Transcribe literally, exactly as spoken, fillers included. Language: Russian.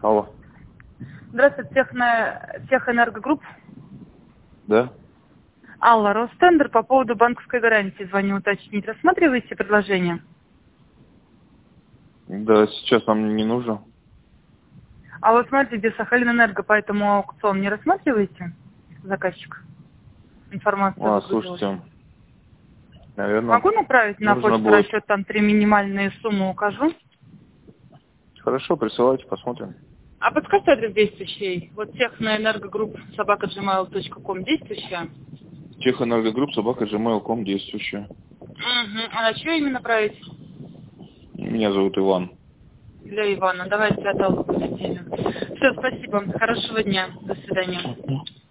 Алло. Здравствуйте, Техно... Техэнергогрупп. Да? Алла, Ростендер, по поводу банковской гарантии звоню уточнить. Рассматриваете предложение? Да, сейчас нам не нужно. А вот смотрите, где Сахалинэнерго, поэтому аукцион не рассматриваете, заказчик? Информацию А, выгрузилась. слушайте, наверное, Могу направить на нужно почту будет... расчет, там три минимальные суммы укажу? Хорошо, присылайте, посмотрим. А подскажите адрес действующий. Вот Техноэнергогрупп собака джимейл точка ком действующая. Техэнергогрупп, собака, gmail точка com, действующая. Угу. А на чье имя направить? Меня зовут Иван. Для Ивана. Давайте от Аллы понедельник. Все, спасибо. Хорошего дня. До свидания.